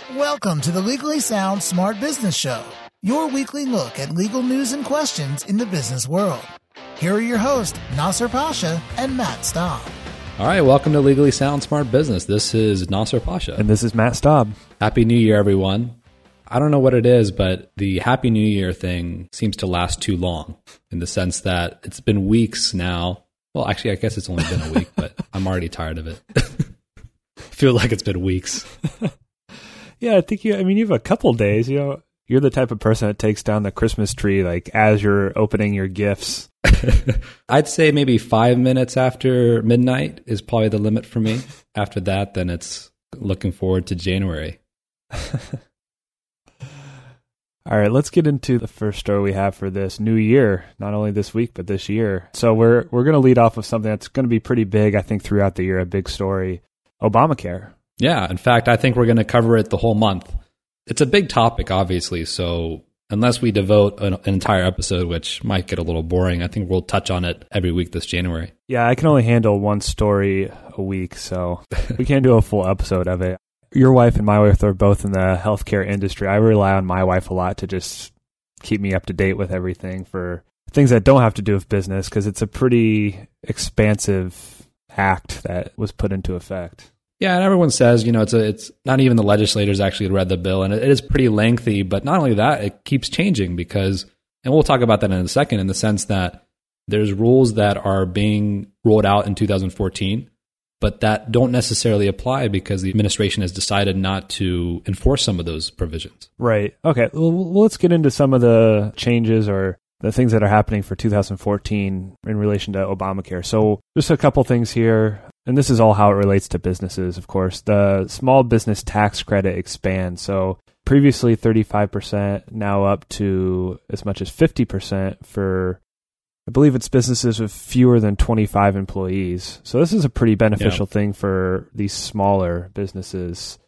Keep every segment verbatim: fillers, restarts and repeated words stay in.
Welcome to the Legally Sound Smart Business Show, your weekly look at legal news and questions in the business world. Here are your hosts, Nasser Pasha and Matt Staub. All right, welcome to Legally Sound Smart Business. This is Nasser Pasha. And this is Matt Staub. Happy New Year, everyone. I don't know what it is, but the Happy New Year thing seems to last too long in the sense that it's been weeks now. Well, actually, I guess it's only been a week, but I'm already tired of it. I feel like it's been weeks. Yeah, I think you, I mean, you have a couple days, you know, you're the type of person that takes down the Christmas tree, like as you're opening your gifts. I'd say maybe five minutes after midnight is probably the limit for me. After that, then it's looking forward to January. All right, let's get into the first story we have for this new year, not only this week, but this year. So we're, we're going to lead off with something that's going to be pretty big, I think, throughout the year, a big story, Obamacare. Yeah, in fact, I think we're going to cover it the whole month. It's a big topic, obviously, so unless we devote an, an entire episode, which might get a little boring, I think we'll touch on it every week this January. Yeah, I can only handle one story a week, so we can't do a full episode of it. Your wife and my wife are both in the healthcare industry. I rely on my wife a lot to just keep me up to date with everything for things that don't have to do with business, because it's a pretty expansive act that was put into effect. Yeah, and everyone says, you know, it's a, it's not even the legislators actually read the bill, and it, it is pretty lengthy, but not only that, it keeps changing because, and we'll talk about that in a second, in the sense that there's rules that are being rolled out in two thousand fourteen, but that don't necessarily apply because the administration has decided not to enforce some of those provisions. Right. Okay, well, let's get into some of the changes or the things that are happening for two thousand fourteen in relation to Obamacare. So just a couple things here. And this is all how it relates to businesses, of course. The small business tax credit expands. So previously thirty-five percent, now up to as much as fifty percent for, I believe it's businesses with fewer than twenty-five employees. So this is a pretty beneficial yeah. thing for these smaller businesses.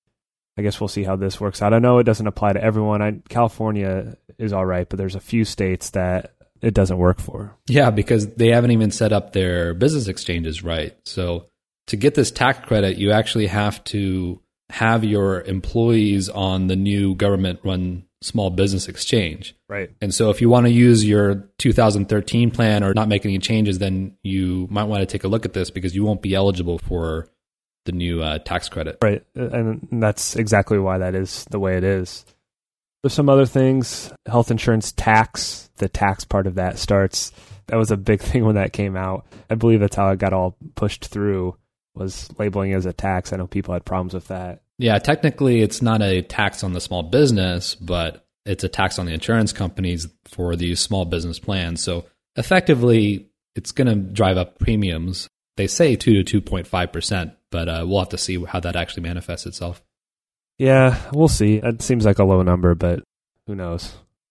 I guess we'll see how this works out. I know it doesn't apply to everyone. I, California is all right, but there's a few states that it doesn't work for. Yeah, because they haven't even set up their business exchanges right. So to get this tax credit, you actually have to have your employees on the new government-run small business exchange. Right. And so if you want to use your two thousand thirteen plan or not make any changes, then you might want to take a look at this because you won't be eligible for the new uh, tax credit. Right. And that's exactly why that is the way it is. There's some other things. Health insurance tax, the tax part of that starts. That was a big thing when that came out. I believe that's how it got all pushed through, was labeling it as a tax. I know people had problems with that. Yeah, technically it's not a tax on the small business, but it's a tax on the insurance companies for these small business plans. So effectively, it's going to drive up premiums. They say two to two point five percent, but uh, we'll have to see how that actually manifests itself. Yeah, we'll see. It seems like a low number, but who knows?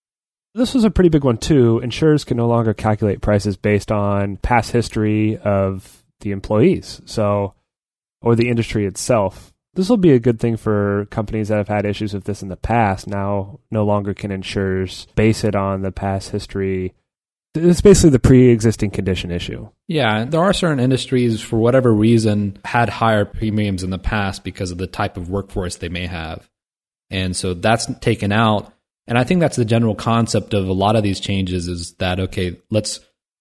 This was a pretty big one, too. Insurers can no longer calculate prices based on past history of the employees, so or the industry itself. This will be a good thing for companies that have had issues with this in the past. Now, no longer can insurers base it on the past history. It's basically the pre-existing condition issue. Yeah, there are certain industries, for whatever reason, had higher premiums in the past because of the type of workforce they may have. And so that's taken out. And I think that's the general concept of a lot of these changes is that, okay, let's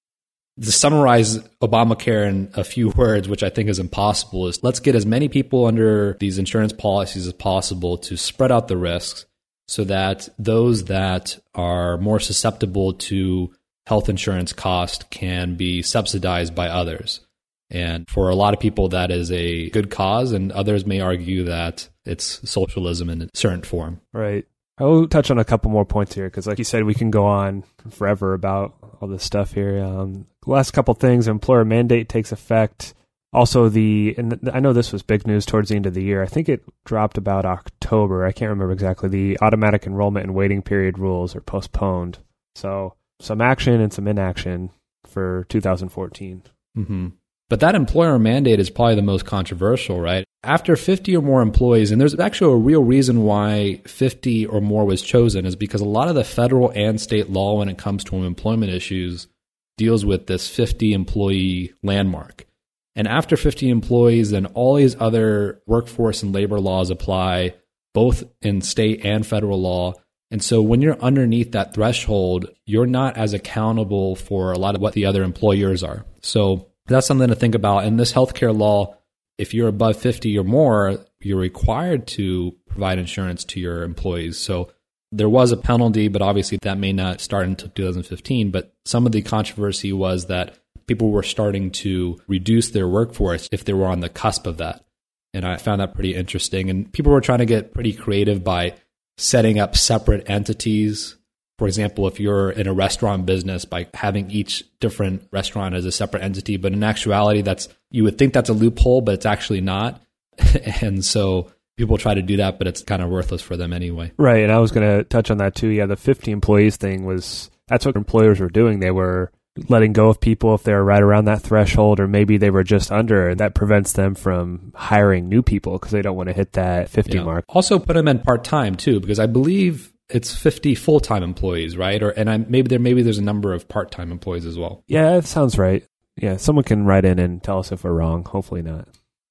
to summarize Obamacare in a few words, which I think is impossible, is let's get as many people under these insurance policies as possible to spread out the risks so that those that are more susceptible to health insurance cost can be subsidized by others. And for a lot of people, that is a good cause, and others may argue that it's socialism in a certain form. Right. I'll touch on a couple more points here, because like you said, we can go on forever about all this stuff here. Um, last couple things, employer mandate takes effect. Also, the, and I know this was big news towards the end of the year. I think it dropped about October. I can't remember exactly. The automatic enrollment and waiting period rules are postponed. So some action and some inaction for two thousand fourteen. Mm-hmm. But that employer mandate is probably the most controversial, right? After fifty or more employees, and there's actually a real reason why fifty or more was chosen, is because a lot of the federal and state law when it comes to employment issues deals with this fifty employee landmark. And after fifty employees, then all these other workforce and labor laws apply. both in state and federal law. And so when you're underneath that threshold, you're not as accountable for a lot of what the other employers are. So that's something to think about. In this healthcare law, if you're above fifty or more, you're required to provide insurance to your employees. So there was a penalty, but obviously that may not start until two thousand fifteen. But some of the controversy was that people were starting to reduce their workforce if they were on the cusp of that. And I found that pretty interesting. And people were trying to get pretty creative by setting up separate entities. For example, if you're in a restaurant business, by having each different restaurant as a separate entity. But in actuality, that's you would think that's a loophole, but it's actually not. And so people try to do that, but it's kind of worthless for them anyway. Right. And I was going to touch on that too. Yeah, the fifty employees thing was, that's what employers were doing. They were letting go of people if they were right around that threshold, or maybe they were just under, and that prevents them from hiring new people because they don't want to hit that fifty Yeah. mark. Also put them in part-time too, because I believe it's fifty full-time employees, right? Or and I, maybe there maybe there's a number of part-time employees as well. Yeah, that sounds right. Yeah, someone can write in and tell us if we're wrong. Hopefully not.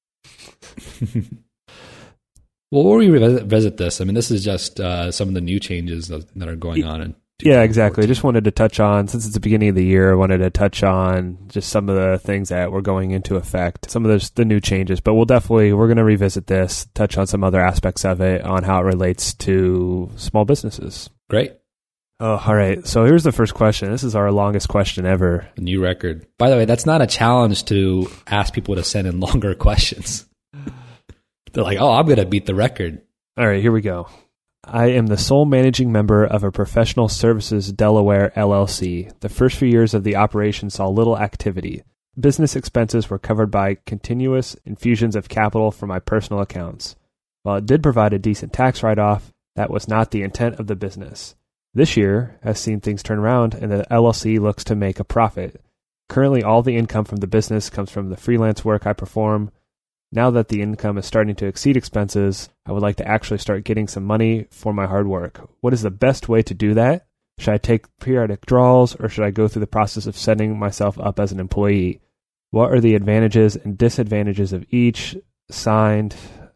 Well, we'll revisit this. I mean, this is just uh, some of the new changes that, that are going on. In yeah, exactly. I just wanted to touch on, since it's the beginning of the year, I wanted to touch on just some of the things that were going into effect, some of the, the new changes. But we'll definitely, we're going to revisit this, touch on some other aspects of it, on how it relates to small businesses. Great. Oh, all right. So here's the first question. This is our longest question ever. A new record. By the way, that's not a challenge to ask people to send in longer questions. They're like, oh, I'm going to beat the record. All right, here we go. I am the sole managing member of a professional services Delaware L L C. The first few years of the operation saw little activity. Business expenses were covered by continuous infusions of capital from my personal accounts. While it did provide a decent tax write-off, that was not the intent of the business. This year has seen things turn around, and the L L C looks to make a profit. Currently, all the income from the business comes from the freelance work I perform. Now that the income is starting to exceed expenses, I would like to actually start getting some money for my hard work. What is the best way to do that? Should I take periodic withdrawals, or should I go through the process of setting myself up as an employee? What are the advantages and disadvantages of each? Signed,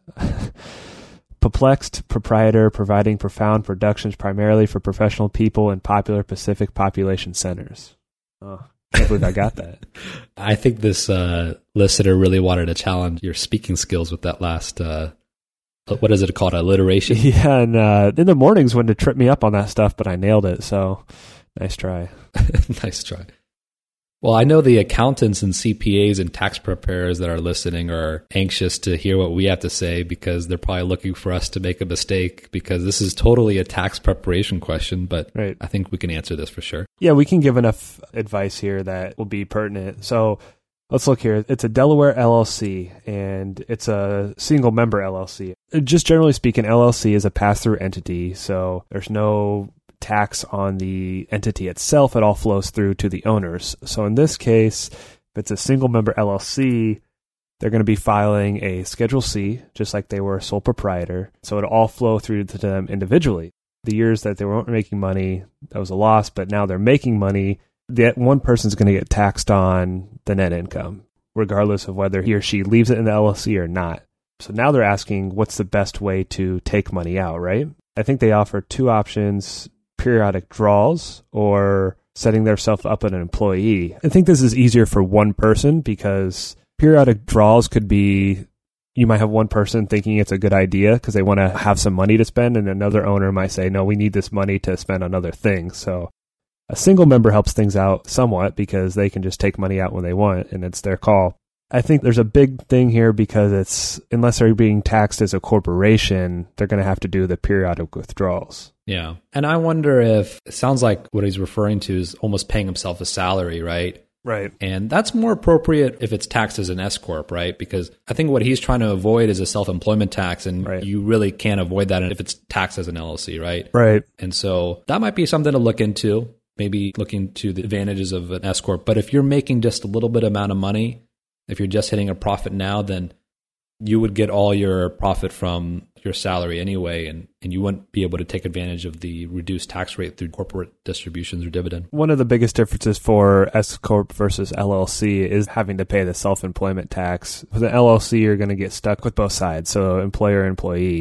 Perplexed Proprietor, providing profound productions primarily for professional people in popular Pacific population centers. Oh, I can't believe I got that. I think this uh, listener really wanted to challenge your speaking skills with that last, uh, what is it called, alliteration? Yeah, and uh, in the mornings when to trip me up on that stuff, but I nailed it, so nice try. Nice try. Well, I know the accountants and C P As and tax preparers that are listening are anxious to hear what we have to say, because they're probably looking for us to make a mistake, because this is totally a tax preparation question, but right. I think we can answer this for sure. Yeah, we can give enough advice here that will be pertinent. So let's look here. It's a Delaware L L C, and it's a single member L L C. Just generally speaking, L L C is a pass-through entity, so there's no tax on the entity itself. It all flows through to the owners. So in this case, if it's a single member L L C, they're going to be filing a Schedule C, just like they were a sole proprietor. So it'll all flow through to them individually. The years that they weren't making money, that was a loss, but now they're making money. That one person's going to get taxed on the net income, regardless of whether he or she leaves it in the L L C or not. So now they're asking, what's the best way to take money out, right? I think they offer two options: periodic draws or setting themselves up as an employee. I think this is easier for one person, because periodic draws could be, you might have one person thinking it's a good idea because they want to have some money to spend, and another owner might say, no, we need this money to spend on other things. So a single member helps things out somewhat because they can just take money out when they want, and it's their call. I think there's a big thing here because it's, unless they're being taxed as a corporation, they're going to have to do the periodic withdrawals. Yeah. And I wonder if, it sounds like what he's referring to is almost paying himself a salary, right? Right. And that's more appropriate if it's taxed as an S corp, right? Because I think what he's trying to avoid is a self-employment tax, and right. you really can't avoid that if it's taxed as an L L C, right? Right. And so that might be something to look into, maybe look into the advantages of an S corp. But if you're making just a little bit amount of money, if you're just hitting a profit now, then you would get all your profit from your salary anyway, and, and you wouldn't be able to take advantage of the reduced tax rate through corporate distributions or dividend. One of the biggest differences for S corp versus L L C is having to pay the self-employment tax. With an L L C, you're going to get stuck with both sides, so employer and employee.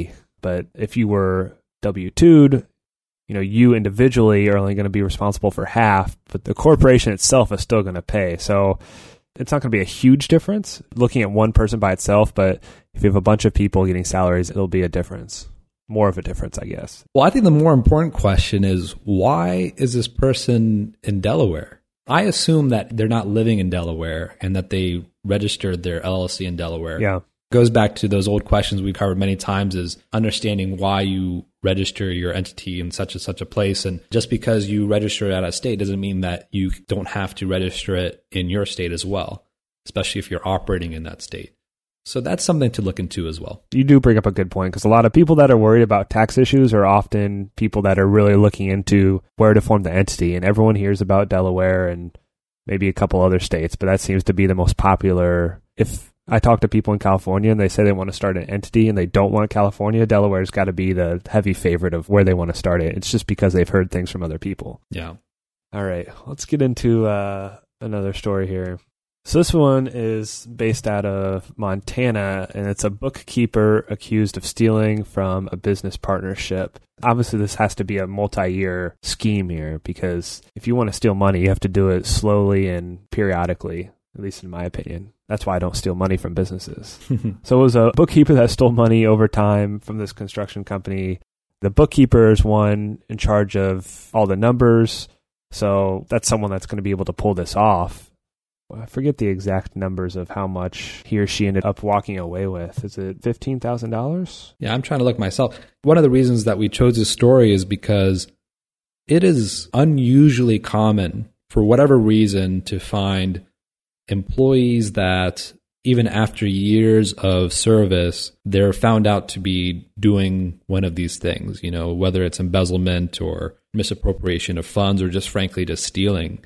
But if you were W two'd, you know, you individually are only going to be responsible for half, but the corporation itself is still going to pay. So it's not going to be a huge difference looking at one person by itself, but if you have a bunch of people getting salaries, it'll be a difference. More of a difference, I guess. Well, I think the more important question is, why is this person in Delaware? I assume that they're not living in Delaware and that they registered their L L C in Delaware. Yeah. Goes back to those old questions we've covered many times, is understanding why you register your entity in such and such a place. And just because you register it out of state doesn't mean that you don't have to register it in your state as well, especially if you're operating in that state. So that's something to look into as well. You do bring up a good point, because a lot of people that are worried about tax issues are often people that are really looking into where to form the entity. And everyone hears about Delaware and maybe a couple other states, but that seems to be the most popular. If I talk to people in California and they say they want to start an entity and they don't want California, Delaware's got to be the heavy favorite of where they want to start it. It's just because they've heard things from other people. Yeah. All right, let's get into uh, another story here. So this one is based out of Montana, and it's a bookkeeper accused of stealing from a business partnership. Obviously, this has to be a multi-year scheme here, because if you want to steal money, you have to do it slowly and periodically, at least in my opinion. That's why I don't steal money from businesses. So it was a bookkeeper that stole money over time from this construction company. The bookkeeper is one in charge of all the numbers, so that's someone that's going to be able to pull this off. I forget the exact numbers of how much he or she ended up walking away with. Is it fifteen thousand dollars? Yeah, I'm trying to look myself. One of the reasons that we chose this story is because it is unusually common, for whatever reason, to find employees that even after years of service, they're found out to be doing one of these things, you know, whether it's embezzlement or misappropriation of funds or just frankly just stealing.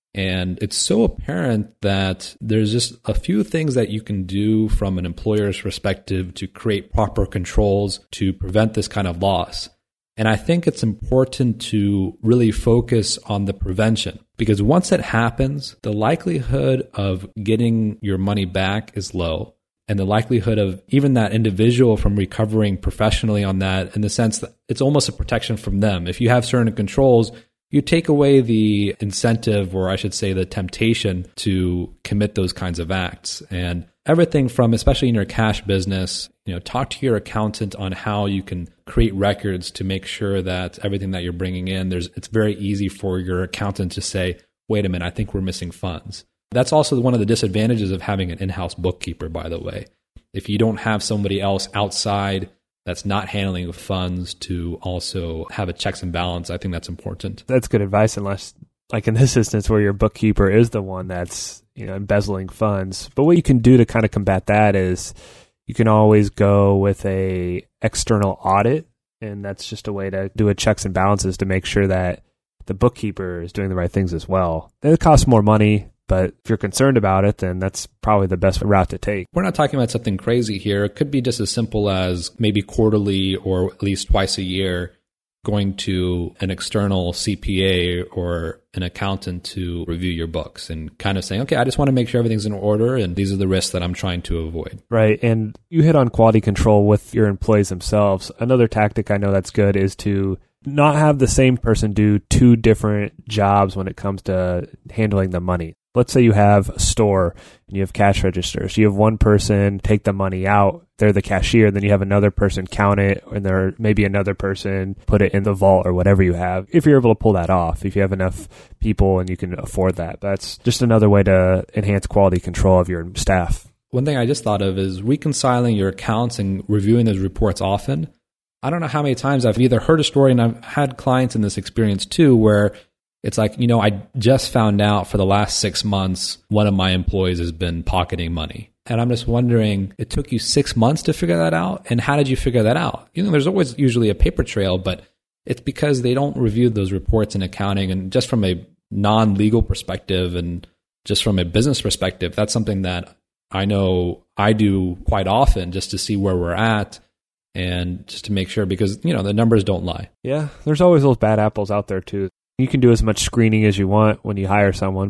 And it's so apparent that there's just a few things that you can do from an employer's perspective to create proper controls to prevent this kind of loss. And I think it's important to really focus on the prevention, because once it happens, the likelihood of getting your money back is low. And the likelihood of even that individual from recovering professionally on that, in the sense that it's almost a protection from them. If you have certain controls, you take away the incentive, or I should say the temptation, to commit those kinds of acts. And everything from, especially in your cash business, you know, talk to your accountant on how you can create records to make sure that everything that you're bringing in, there's, it's very easy for your accountant to say, wait a minute, I think we're missing funds. That's also one of the disadvantages of having an in-house bookkeeper, by the way. If you don't have somebody else outside that's not handling funds to also have a checks and balance, I think that's important. That's good advice, unless, like in this instance, where your bookkeeper is the one that's, you know, embezzling funds. But what you can do to kind of combat that is you can always go with a external audit, and that's just a way to do a checks and balances to make sure that the bookkeeper is doing the right things as well. It costs more money, but if you're concerned about it, then that's probably the best route to take. We're not talking about something crazy here. It could be just as simple as maybe quarterly or at least twice a year going to an external C P A or an accountant to review your books and kind of saying, okay, I just want to make sure everything's in order and these are the risks that I'm trying to avoid. Right. And you hit on quality control with your employees themselves. Another tactic I know that's good is to not have the same person do two different jobs when it comes to handling the money. Let's say you have a store and you have cash registers. You have one person take the money out, they're the cashier, then you have another person count it, and there maybe another person put it in the vault or whatever you have. If you're able to pull that off, if you have enough people and you can afford that, that's just another way to enhance quality control of your staff. One thing I just thought of is reconciling your accounts and reviewing those reports often. I don't know how many times I've either heard a story, and I've had clients in this experience too, where it's like, you know, I just found out for the last six months, one of my employees has been pocketing money. And I'm just wondering, it took you six months to figure that out? And how did you figure that out? You know, there's always usually a paper trail, but it's because they don't review those reports in accounting. And just from a non-legal perspective and just from a business perspective, that's something that I know I do quite often just to see where we're at and just to make sure, because, you know, the numbers don't lie. Yeah, there's always those bad apples out there too. You can do as much screening as you want when you hire someone, but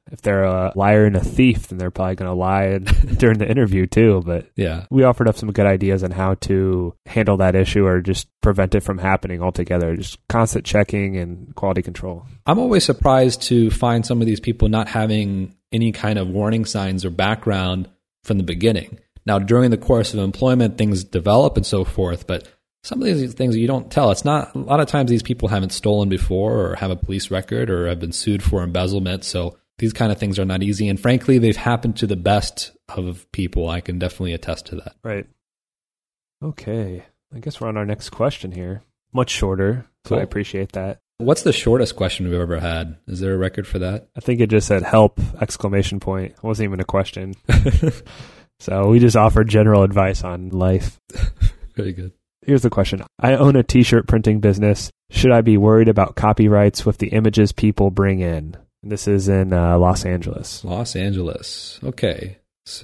If they're a liar and a thief, then they're probably going to lie during the interview too. But yeah, we offered up some good ideas on how to handle that issue or just prevent it from happening altogether. Just constant checking and quality control. I'm always surprised to find some of these people not having any kind of warning signs or background from the beginning. Now, during the course of employment, things develop and so forth, but some of these things you don't tell. It's not, a lot of times these people haven't stolen before or have a police record or have been sued for embezzlement. So these kind of things are not easy. And frankly, they've happened to the best of people. I can definitely attest to that. Right. Okay. I guess we're on our next question here. Much shorter, so cool. I appreciate that. What's the shortest question we've ever had? Is there a record for that? I think it just said help, exclamation point. It wasn't even a question. So we just offered general advice on life. Very good. Here's the question. I own a t-shirt printing business. Should I be worried about copyrights with the images people bring in? This is in uh, Los Angeles. Los Angeles. Okay.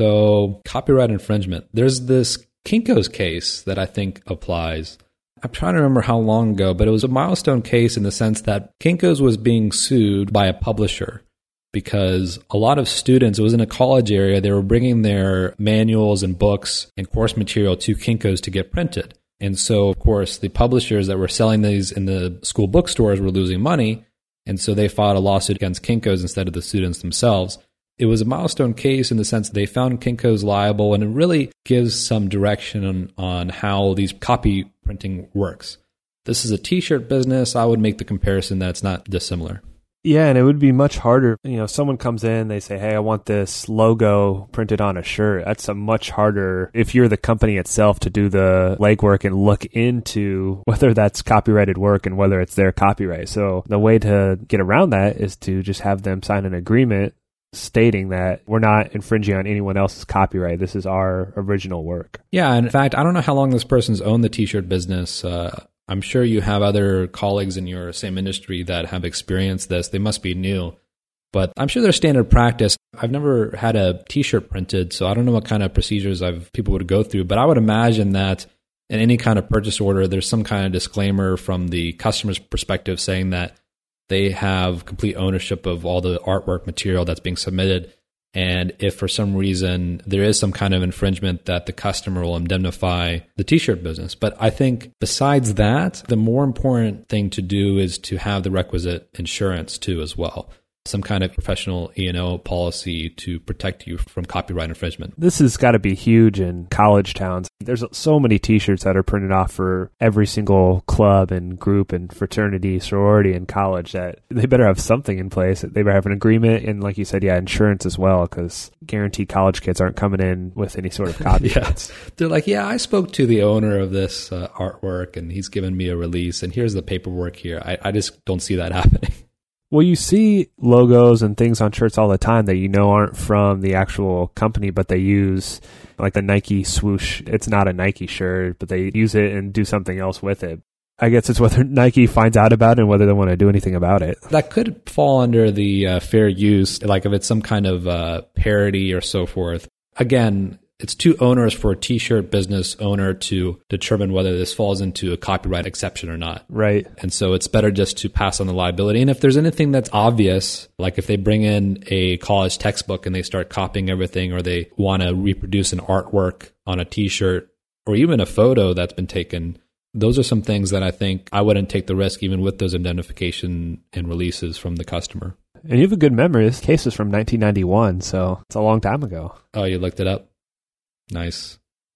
So copyright infringement. There's this Kinko's case that I think applies. I'm trying to remember how long ago, but it was a milestone case in the sense that Kinko's was being sued by a publisher because a lot of students, it was in a college area, they were bringing their manuals and books and course material to Kinko's to get printed. And so, of course, the publishers that were selling these in the school bookstores were losing money. And so they filed a lawsuit against Kinko's instead of the students themselves. It was a milestone case in the sense they found Kinko's liable, and it really gives some direction on, on how these copy printing works. This is a t-shirt business. I would make the comparison that it's not dissimilar. Yeah, and it would be much harder. You know, someone comes in, they say, hey, I want this logo printed on a shirt. That's a much harder, if you're the company itself, to do the legwork and look into whether that's copyrighted work and whether it's their copyright. So the way to get around that is to just have them sign an agreement stating that we're not infringing on anyone else's copyright. This is our original work. Yeah, in fact, I don't know how long this person's owned the t-shirt business. Uh, I'm sure you have other colleagues in your same industry that have experienced this. They must be new, but I'm sure there's standard practice. I've never had a t-shirt printed, so I don't know what kind of procedures I've people would go through, but I would imagine that in any kind of purchase order, there's some kind of disclaimer from the customer's perspective saying that they have complete ownership of all the artwork material that's being submitted. And if for some reason there is some kind of infringement, that the customer will indemnify the t-shirt business. But I think besides that, the more important thing to do is to have the requisite insurance too as well. Some kind of professional E and O policy to protect you from copyright infringement. This has got to be huge in college towns. There's so many t-shirts that are printed off for every single club and group and fraternity, sorority in college that they better have something in place. They better have an agreement and, like you said, yeah, insurance as well, because guaranteed college kids aren't coming in with any sort of copyrights. Yeah. They're like, yeah, I spoke to the owner of this uh, artwork and he's given me a release and here's the paperwork here. I, I just don't see that happening. Well, you see logos and things on shirts all the time that you know aren't from the actual company, but they use, like the Nike swoosh. It's not a Nike shirt, but they use it and do something else with it. I guess it's whether Nike finds out about it and whether they want to do anything about it. That could fall under the uh, fair use, like if it's some kind of uh, parody or so forth. Again, it's too onerous for a t-shirt business owner to determine whether this falls into a copyright exception or not. Right. And so it's better just to pass on the liability. And if there's anything that's obvious, like if they bring in a college textbook and they start copying everything, or they want to reproduce an artwork on a t-shirt or even a photo that's been taken, those are some things that I think I wouldn't take the risk even with those indemnification and releases from the customer. And you have a good memory. This case is from nineteen ninety-one, so it's a long time ago. Oh, you looked it up? Nice.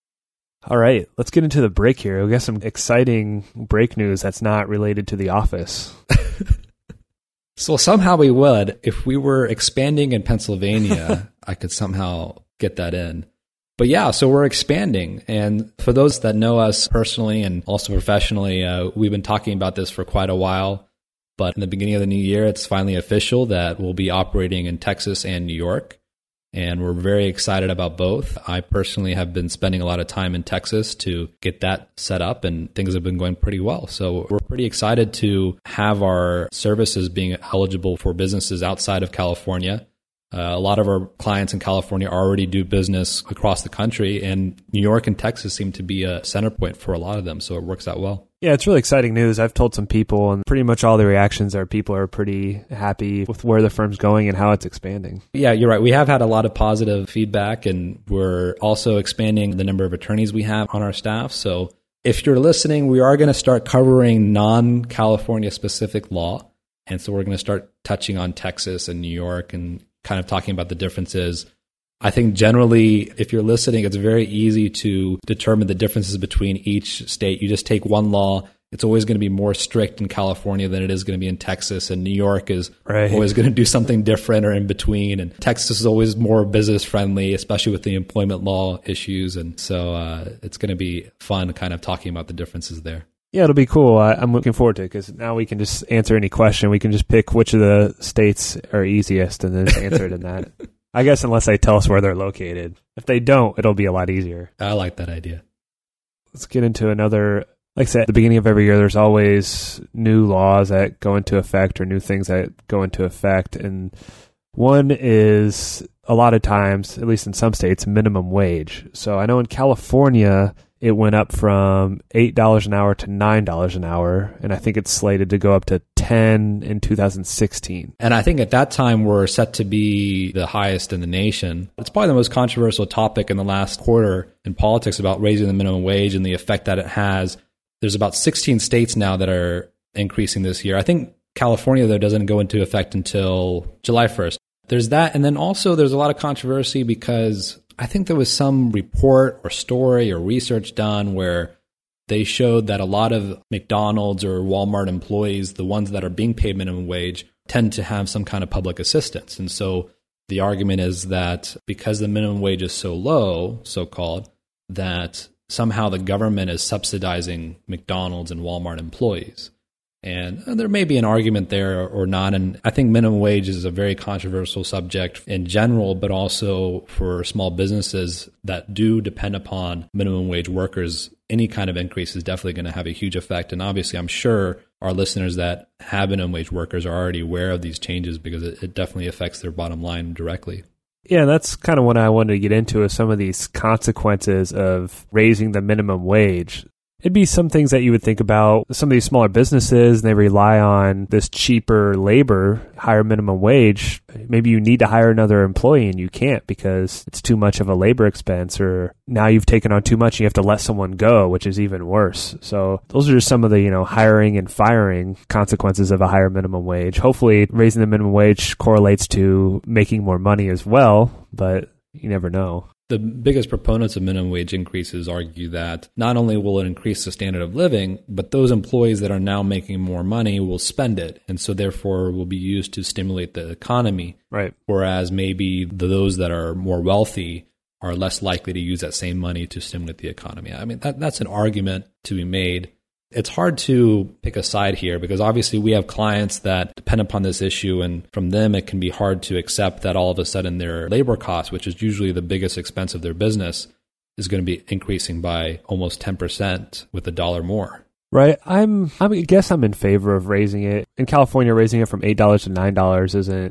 All right, let's get into the break here. We got some exciting break news that's not related to The Office. So somehow we would. If we were expanding in Pennsylvania, I could somehow get that in. But yeah, so we're expanding. And for those that know us personally and also professionally, uh, we've been talking about this for quite a while. But in the beginning of the new year, it's finally official that we'll be operating in Texas and New York. And we're very excited about both. I personally have been spending a lot of time in Texas to get that set up, and things have been going pretty well. So we're pretty excited to have our services being eligible for businesses outside of California. Uh, a lot of our clients in California already do business across the country, and New York and Texas seem to be a center point for a lot of them, so it works out well. Yeah, it's really exciting news. I've told some people, and pretty much all the reactions are people are pretty happy with where the firm's going and how it's expanding. Yeah, you're right. We have had a lot of positive feedback, and we're also expanding the number of attorneys we have on our staff. So if you're listening, we are going to start covering non-California specific law. And so we're going to start touching on Texas and New York and kind of talking about the differences. I think generally, if you're listening, it's very easy to determine the differences between each state. You just take one law. It's always going to be more strict in California than it is going to be in Texas. And New York is right. always going to do something different or in between. And Texas is always more business friendly, especially with the employment law issues. And so uh, it's going to be fun kind of talking about the differences there. Yeah, it'll be cool. I, I'm looking forward to it because now we can just answer any question. We can just pick which of the states are easiest and then just answer it in that. I guess unless they tell us where they're located. If they don't, it'll be a lot easier. I like that idea. Let's get into another, like I said, at the beginning of every year, there's always new laws that go into effect or new things that go into effect. And one is a lot of times, at least in some states, minimum wage. So I know in California, it went up from eight dollars an hour to nine dollars an hour, and I think it's slated to go up to ten dollars in two thousand sixteen. And I think at that time we're set to be the highest in the nation. It's probably the most controversial topic in the last quarter in politics about raising the minimum wage and the effect that it has. There's about sixteen states now that are increasing this year. I think California, though, doesn't go into effect until July first. There's that, and then also there's a lot of controversy because I think there was some report or story or research done where they showed that a lot of McDonald's or Walmart employees, the ones that are being paid minimum wage, tend to have some kind of public assistance. And so the argument is that because the minimum wage is so low, so-called, that somehow the government is subsidizing McDonald's and Walmart employees. And there may be an argument there or not. And I think minimum wage is a very controversial subject in general, but also for small businesses that do depend upon minimum wage workers. Any kind of increase is definitely going to have a huge effect. And obviously, I'm sure our listeners that have minimum wage workers are already aware of these changes because it, it definitely affects their bottom line directly. Yeah, that's kind of what I wanted to get into is some of these consequences of raising the minimum wage. It'd be some things that you would think about. Some of these smaller businesses, they rely on this cheaper labor, higher minimum wage. Maybe you need to hire another employee and you can't because it's too much of a labor expense, or now you've taken on too much and you have to let someone go, which is even worse. So those are just some of the, you know, hiring and firing consequences of a higher minimum wage. Hopefully raising the minimum wage correlates to making more money as well, but you never know. The biggest proponents of minimum wage increases argue that not only will it increase the standard of living, but those employees that are now making more money will spend it, and so therefore will be used to stimulate the economy. Right. Whereas maybe those that are more wealthy are less likely to use that same money to stimulate the economy. I mean, that, that's an argument to be made. It's hard to pick a side here because obviously we have clients that depend upon this issue, and from them it can be hard to accept that all of a sudden their labor costs, which is usually the biggest expense of their business, is going to be increasing by almost ten percent with a dollar more. Right. I'm, I guess I'm in favor of raising it. In California, raising it from eight dollars to nine dollars isn't,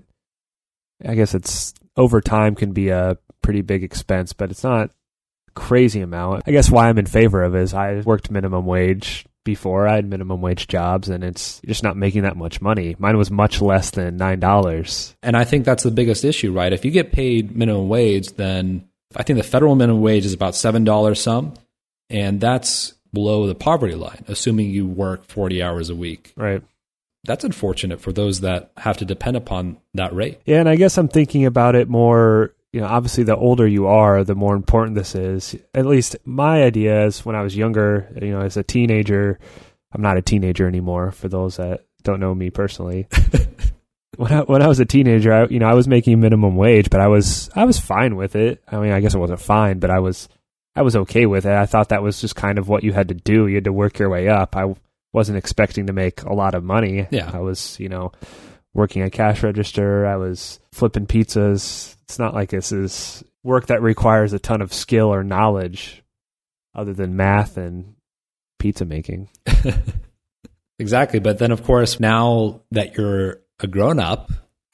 I guess it's over time can be a pretty big expense, but it's not a crazy amount. I guess why I'm in favor of it is I worked minimum wage before. I had minimum wage jobs and it's just not making that much money. Mine was much less than nine dollars. And I think that's the biggest issue, right? If you get paid minimum wage, then I think the federal minimum wage is about seven dollars some, and that's below the poverty line, assuming you work forty hours a week. Right. That's unfortunate for those that have to depend upon that rate. Yeah, and I guess I'm thinking about it more, you know, obviously the older you are, the more important this is. At least my idea is when I was younger, you know, as a teenager, I'm not a teenager anymore for those that don't know me personally. when I when I was a teenager, I, you know, I was making minimum wage, but I was I was fine with it. I mean, I guess it wasn't fine, but I was I was okay with it. I thought that was just kind of what you had to do. You had to work your way up. I wasn't expecting to make a lot of money. Yeah. I was, you know, working a cash register. I was flipping pizzas. It's not like this is work that requires a ton of skill or knowledge other than math and pizza making. Exactly. But then, of course, now that you're a grown-up,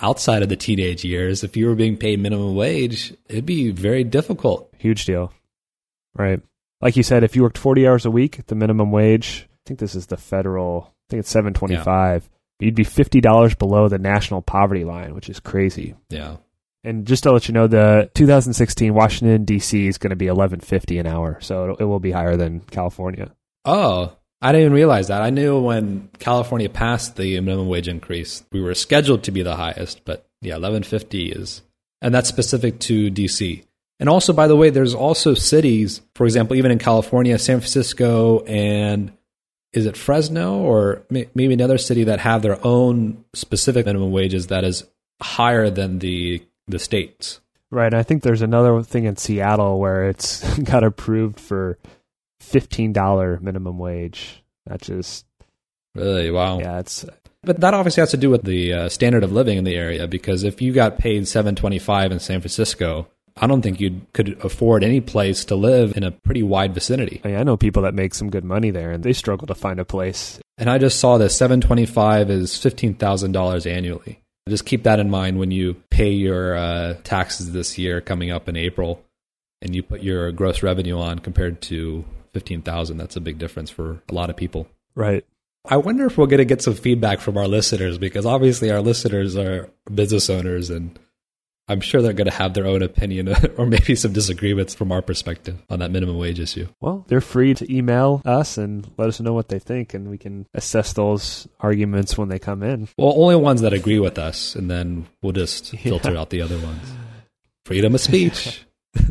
outside of the teenage years, if you were being paid minimum wage, it'd be very difficult. Huge deal. Right. Like you said, if you worked forty hours a week, the minimum wage, I think this is the federal, I think it's seven twenty-five. Yeah. You'd be fifty dollars below the national poverty line, which is crazy. Yeah. And just to let you know, the two thousand sixteen Washington, D C is going to be eleven fifty an hour. So it will be higher than California. Oh, I didn't even realize that. I knew when California passed the minimum wage increase, we were scheduled to be the highest. But yeah, eleven fifty is, and that's specific to D C. And also, by the way, there's also cities, for example, even in California, San Francisco, and is it Fresno or maybe another city that have their own specific minimum wages that is higher than the the states. Right. I think there's another thing in Seattle where it's got approved for fifteen dollars minimum wage. That's just really, wow. Yeah, it's. But that obviously has to do with the uh, standard of living in the area, because if you got paid seven twenty-five in San Francisco, I don't think you could afford any place to live in a pretty wide vicinity. I, mean, I know people that make some good money there, and they struggle to find a place. And I just saw that seven twenty-five is fifteen thousand dollars annually. Just keep that in mind when you pay your uh, taxes this year coming up in April, and you put your gross revenue on compared to fifteen thousand dollars. That's a big difference for a lot of people. Right. I wonder if we're going to get some feedback from our listeners, because obviously our listeners are business owners, and I'm sure they're going to have their own opinion or maybe some disagreements from our perspective on that minimum wage issue. Well, they're free to email us and let us know what they think, and we can assess those arguments when they come in. Well, only ones that agree with us, and then we'll just filter yeah. out the other ones. Freedom of speech.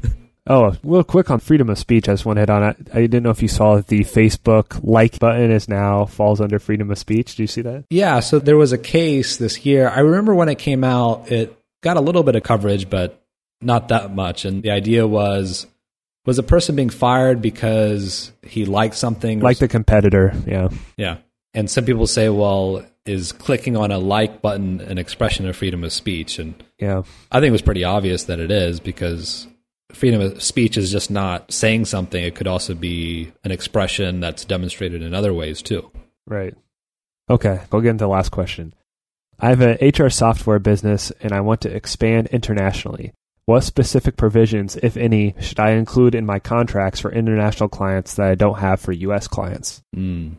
Oh, real quick on freedom of speech, I just want to hit on it. I didn't know if you saw that the Facebook like button is now falls under freedom of speech. Do you see that? Yeah, so there was a case this year. I remember when it came out, it got a little bit of coverage, but not that much. And the idea was, was a person being fired because he liked something? Like the competitor, yeah. Yeah. And some people say, well, is clicking on a like button an expression of freedom of speech? And yeah, I think it was pretty obvious that it is, because freedom of speech is just not saying something. It could also be an expression that's demonstrated in other ways too. Right. Okay, we'll get into the last question. I have an H R software business and I want to expand internationally. What specific provisions, if any, should I include in my contracts for international clients that I don't have for U S clients? Mm.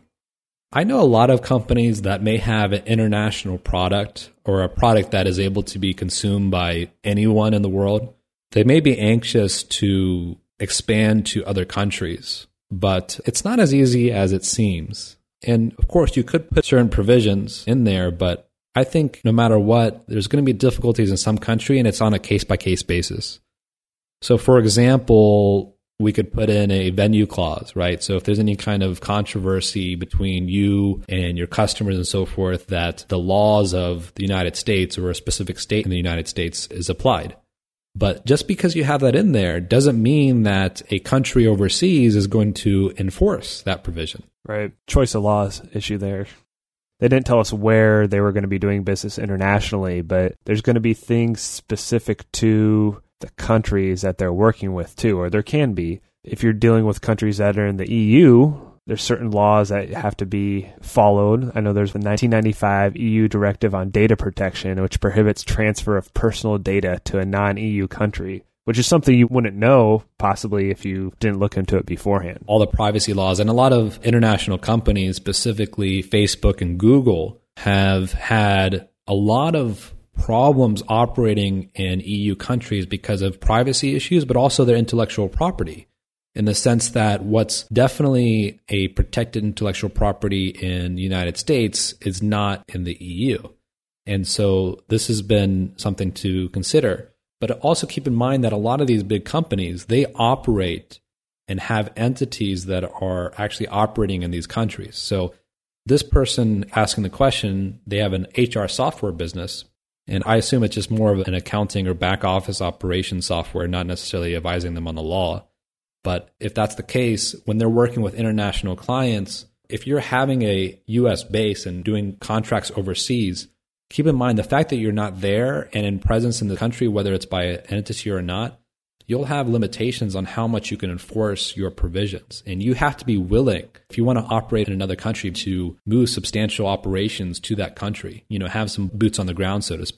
I know a lot of companies that may have an international product or a product that is able to be consumed by anyone in the world. They may be anxious to expand to other countries, but it's not as easy as it seems. And of course, you could put certain provisions in there, but I think no matter what, there's going to be difficulties in some country, and it's on a case-by-case basis. So, for example, we could put in a venue clause, right? So if there's any kind of controversy between you and your customers and so forth, that the laws of the United States or a specific state in the United States is applied. But just because you have that in there doesn't mean that a country overseas is going to enforce that provision. Right. Choice of laws issue there. They didn't tell us where they were going to be doing business internationally, but there's going to be things specific to the countries that they're working with too, or there can be. If you're dealing with countries that are in the E U, there's certain laws that have to be followed. I know there's the nineteen ninety-five E U Directive on Data Protection, which prohibits transfer of personal data to a non-E U country, which is something you wouldn't know possibly if you didn't look into it beforehand. All the privacy laws, and a lot of international companies, specifically Facebook and Google, have had a lot of problems operating in E U countries because of privacy issues, but also their intellectual property, in the sense that what's definitely a protected intellectual property in the United States is not in the E U. And so this has been something to consider. But also keep in mind that a lot of these big companies, they operate and have entities that are actually operating in these countries. So this person asking the question, they have an H R software business, and I assume it's just more of an accounting or back office operation software, not necessarily advising them on the law. But if that's the case, when they're working with international clients, if you're having a U S base and doing contracts overseas, keep in mind the fact that you're not there and in presence in the country, whether it's by an entity or not, you'll have limitations on how much you can enforce your provisions. And you have to be willing, if you want to operate in another country, to move substantial operations to that country, you know, have some boots on the ground, so to speak.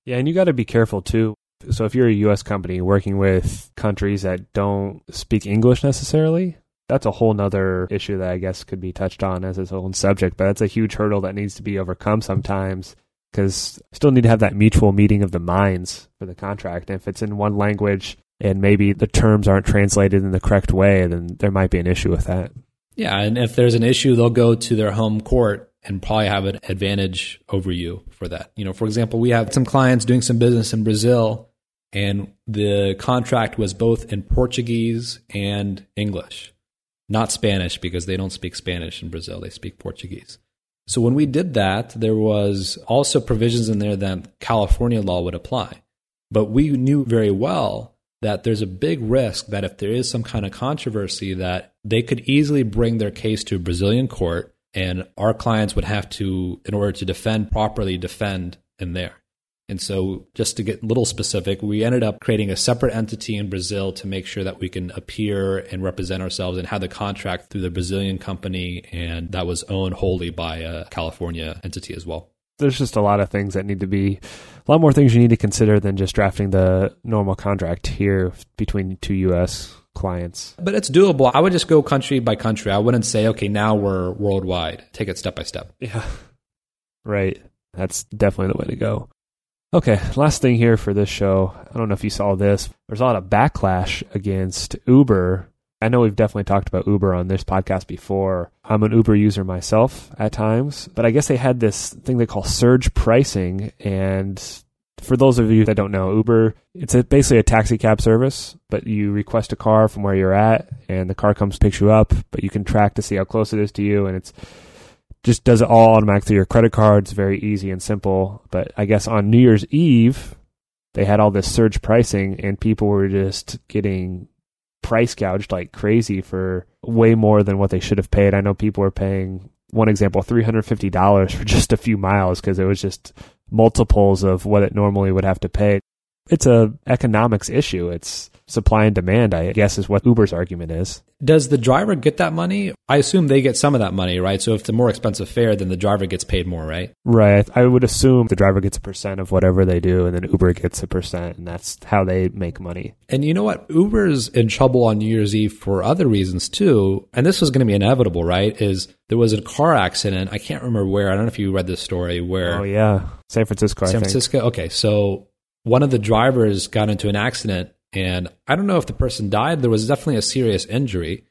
Yeah, and you got to be careful too. So if you're a U S company working with countries that don't speak English necessarily, that's a whole nother issue that I guess could be touched on as its own subject. But that's a huge hurdle that needs to be overcome sometimes, because still need to have that mutual meeting of the minds for the contract. And if it's in one language and maybe the terms aren't translated in the correct way, then there might be an issue with that. Yeah, and if there's an issue, they'll go to their home court and probably have an advantage over you for that. You know, for example, we have some clients doing some business in Brazil, and the contract was both in Portuguese and English, not Spanish, because they don't speak Spanish in Brazil. They speak Portuguese. So when we did that, there was also provisions in there that California law would apply. But we knew very well that there's a big risk that if there is some kind of controversy, that they could easily bring their case to a Brazilian court, and our clients would have to, in order to defend properly, defend in there. And so just to get a little specific, we ended up creating a separate entity in Brazil to make sure that we can appear and represent ourselves and have the contract through the Brazilian company, and that was owned wholly by a California entity as well. There's just a lot of things that need to be, a lot more things you need to consider than just drafting the normal contract here between two U S clients. But it's doable. I would just go country by country. I wouldn't say, okay, now we're worldwide. Take it step by step. Yeah, right. That's definitely the way to go. Okay, last thing here for this show. I don't know if you saw this. There's a lot of backlash against Uber. I know we've definitely talked about Uber on this podcast before. I'm an Uber user myself at times, but I guess they had this thing they call surge pricing. And for those of you that don't know, Uber, it's a, basically a taxi cab service, but you request a car from where you're at, and the car comes, picks you up, but you can track to see how close it is to you, and it's just does it all automatically through your credit card. It's very easy and simple. But I guess on New Year's Eve, they had all this surge pricing, and people were just getting price gouged like crazy for way more than what they should have paid. I know people were paying, one example, three hundred fifty dollars for just a few miles because it was just multiples of what it normally would have to pay. It's a economics issue. It's supply and demand, I guess, is what Uber's argument is. Does the driver get that money? I assume they get some of that money, right? So if it's a more expensive fare, then the driver gets paid more, right? Right. I would assume the driver gets a percent of whatever they do, and then Uber gets a percent, and that's how they make money. And you know what? Uber's in trouble on New Year's Eve for other reasons too. And this was going to be inevitable, right? Is there was a car accident. I can't remember where. I don't know if you read this story where... Oh, yeah. San Francisco, I San think. Francisco? Okay. So one of the drivers got into an accident, and I don't know if the person died. There was definitely a serious injury.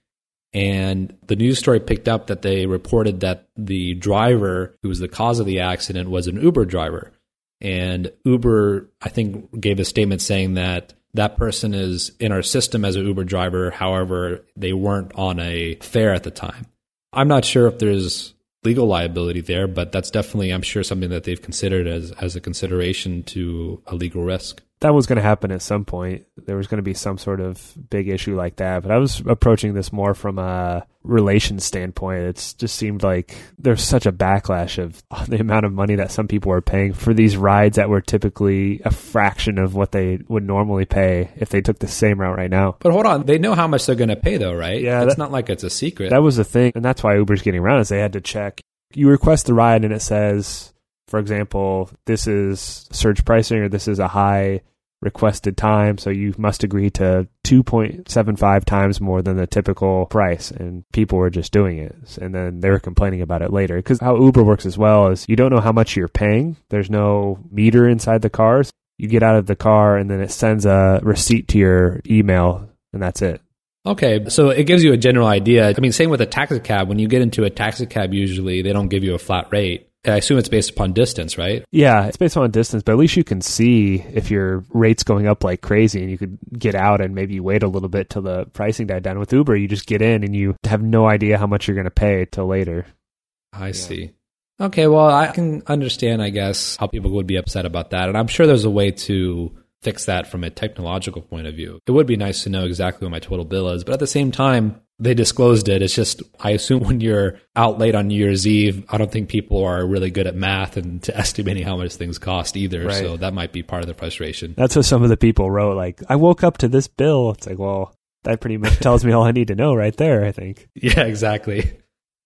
And the news story picked up that they reported that the driver who was the cause of the accident was an Uber driver. And Uber, I think, gave a statement saying that that person is in our system as an Uber driver. However, they weren't on a fare at the time. I'm not sure if there's legal liability there, but that's definitely, I'm sure, something that they've considered as, as a consideration to a legal risk. That was going to happen at some point. There was going to be some sort of big issue like that. But I was approaching this more from a relations standpoint. It just seemed like there's such a backlash of the amount of money that some people are paying for these rides that were typically a fraction of what they would normally pay if they took the same route right now. But hold on, they know how much they're going to pay though, right? Yeah, it's that, not like it's a secret. That was the thing. And that's why Uber's getting around is they had to check. You request the ride and it says, for example, this is surge pricing or this is a high requested time, so you must agree to two point seven five times more than the typical price, and people were just doing it, and then they were complaining about it later. Because how Uber works as well is you don't know how much you're paying. There's no meter inside the cars. You get out of the car, and then it sends a receipt to your email, and that's it. Okay, so it gives you a general idea. I mean, same with a taxi cab. When you get into a taxi cab, usually they don't give you a flat rate. I assume it's based upon distance, right? Yeah, it's based on distance, but at least you can see if your rate's going up like crazy, and you could get out and maybe wait a little bit till the pricing died down. With Uber, you just get in and you have no idea how much you're going to pay till later. I yeah. see. Okay, well, I can understand, I guess, how people would be upset about that, and I'm sure there's a way to fix that from a technological point of view. It would be nice to know exactly what my total bill is, but at the same time, they disclosed it. It's just, I assume when you're out late on New Year's Eve, I don't think people are really good at math and to estimating how much things cost either. Right. So that might be part of the frustration. That's what some of the people wrote. Like, I woke up to this bill. It's like, well, that pretty much tells me all I need to know right there, I think. Yeah, exactly.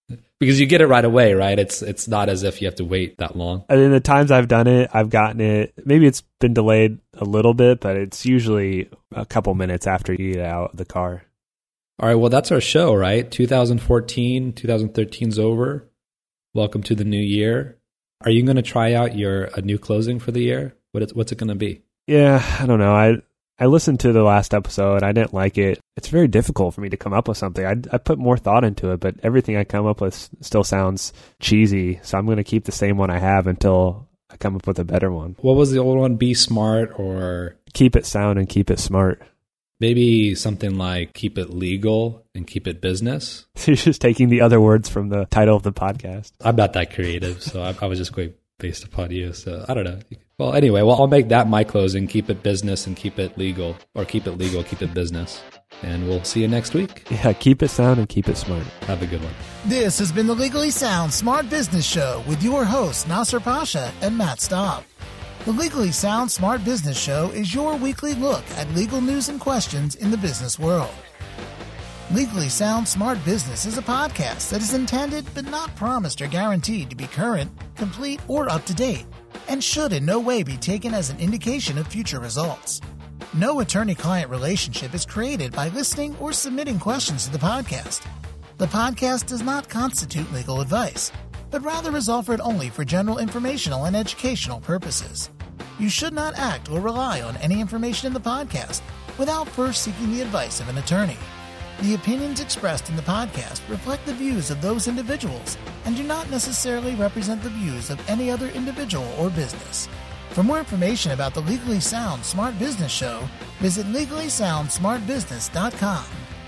Because you get it right away, right? It's it's not as if you have to wait that long. I mean, the times I've done it, I've gotten it. Maybe it's been delayed a little bit, but it's usually a couple minutes after you get out of the car. All right, well, that's our show, right? twenty fourteen, twenty thirteen's over. Welcome to the new year. Are you going to try out your a new closing for the year? What is, what's it going to be? Yeah, I don't know. I I listened to the last episode. I didn't like it. It's very difficult for me to come up with something. I, I put more thought into it, but everything I come up with still sounds cheesy. So I'm going to keep the same one I have until I come up with a better one. What was the old one? Be smart, or keep it sound and keep it smart. Maybe something like keep it legal and keep it business. You're just taking the other words from the title of the podcast. I'm not that creative, so I, I was just going based upon you. So I don't know. Well, anyway, well, I'll make that my closing. Keep it business and keep it legal, or keep it legal, keep it business. And we'll see you next week. Yeah, keep it sound and keep it smart. Have a good one. This has been the Legally Sound Smart Business Show with your hosts, Nasser Pasha and Matt Staub. The Legally Sound Smart Business Show is your weekly look at legal news and questions in the business world. Legally Sound Smart Business is a podcast that is intended but not promised or guaranteed to be current, complete, or up to date, and should in no way be taken as an indication of future results. No attorney-client relationship is created by listening or submitting questions to the podcast. The podcast does not constitute legal advice, but rather is offered only for general informational and educational purposes. You should not act or rely on any information in the podcast without first seeking the advice of an attorney. The opinions expressed in the podcast reflect the views of those individuals and do not necessarily represent the views of any other individual or business. For more information about the Legally Sound Smart Business Show, visit legally sound smart business dot com.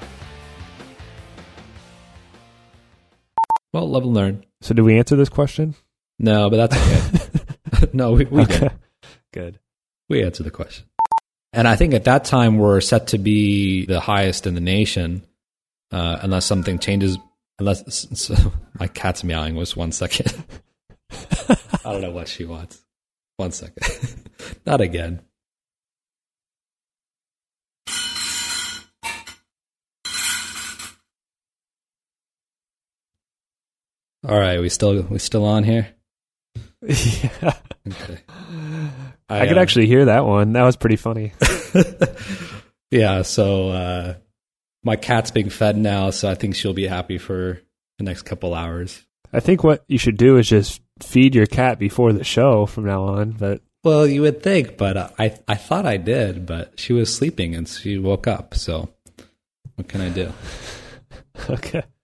Well, love and learn. So did we answer this question? No, but that's okay. no, we, we okay. did. Good. We answered the question. And I think at that time we're set to be the highest in the nation, uh, unless something changes. Unless so, my cat's meowing. Was one second. I don't know what she wants. One second. Not again. All right, we still we still on here? Yeah. Okay. I, I could uh, actually hear that one. That was pretty funny. Yeah, so uh, my cat's being fed now, so I think she'll be happy for the next couple hours. I think what you should do is just feed your cat before the show from now on. But well, you would think, but uh, I I thought I did, but she was sleeping and she woke up. So what can I do? Okay.